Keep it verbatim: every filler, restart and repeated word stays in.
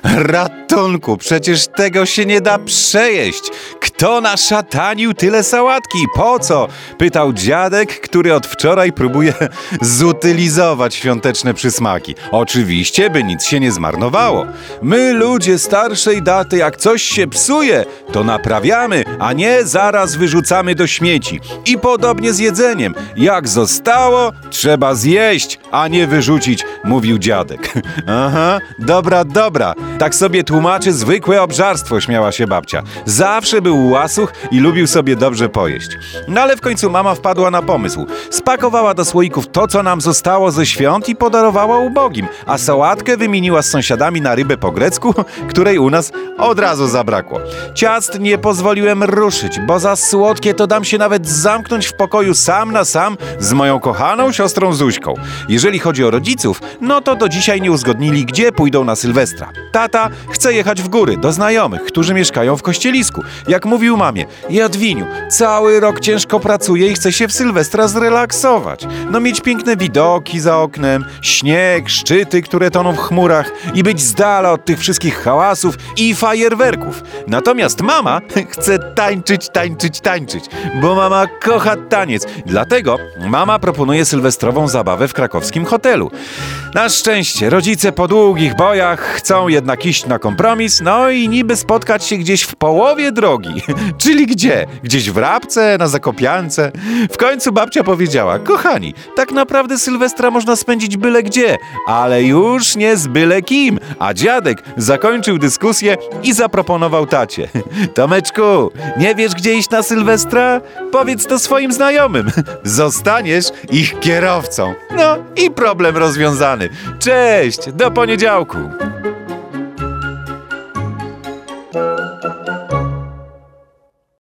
Ratunku, przecież tego się nie da przejeść. Kto naszatanił tyle sałatki? Po co? Pytał dziadek, który od wczoraj próbuje zutylizować świąteczne przysmaki. Oczywiście, by nic się nie zmarnowało. My, ludzie starszej daty, jak coś się psuje, to naprawiamy, a nie zaraz wyrzucamy do śmieci. I podobnie z jedzeniem. Jak zostało, trzeba zjeść, a nie wyrzucić, mówił dziadek. Aha, dobra, dobra. Tak sobie tłumaczy zwykłe obżarstwo, śmiała się babcia. Zawsze był łasuch i lubił sobie dobrze pojeść. No ale w końcu mama wpadła na pomysł. Spakowała do słoików to, co nam zostało ze świąt i podarowała ubogim, a sałatkę wymieniła z sąsiadami na rybę po grecku, której u nas od razu zabrakło. Ciast nie pozwoliłem ruszyć, bo za słodkie to dam się nawet zamknąć w pokoju sam na sam z moją kochaną siostrą Zuśką. Jeżeli chodzi o rodziców, no to do dzisiaj nie uzgodnili, gdzie pójdą na Sylwestra. Tata chce jechać w góry, do znajomych, którzy mieszkają w Kościelisku. Jak mówił mamie, Jadwiniu, cały rok ciężko pracuje i chce się w Sylwestra zrelaksować. No mieć piękne widoki za oknem, śnieg, szczyty, które toną w chmurach i być z dala od tych wszystkich hałasów i fajerwerków. Natomiast mama chce tańczyć, tańczyć, tańczyć, bo mama kocha taniec. Dlatego mama proponuje sylwestrową zabawę w krakowskim hotelu. Na szczęście rodzice po długich bojach chcą jednak iść na kompromis, no i niby spotkać się gdzieś w połowie drogi. Czyli gdzie? Gdzieś w Rabce, na Zakopiance? W końcu babcia powiedziała, kochani, tak naprawdę Sylwestra można spędzić byle gdzie, ale już nie z byle kim. A dziadek zakończył dyskusję i zaproponował tacie. Tomeczku, nie wiesz gdzie iść na Sylwestra? Powiedz to swoim znajomym. Zostaniesz ich kierowcą. No i problem rozwiązany. Cześć, do poniedziałku.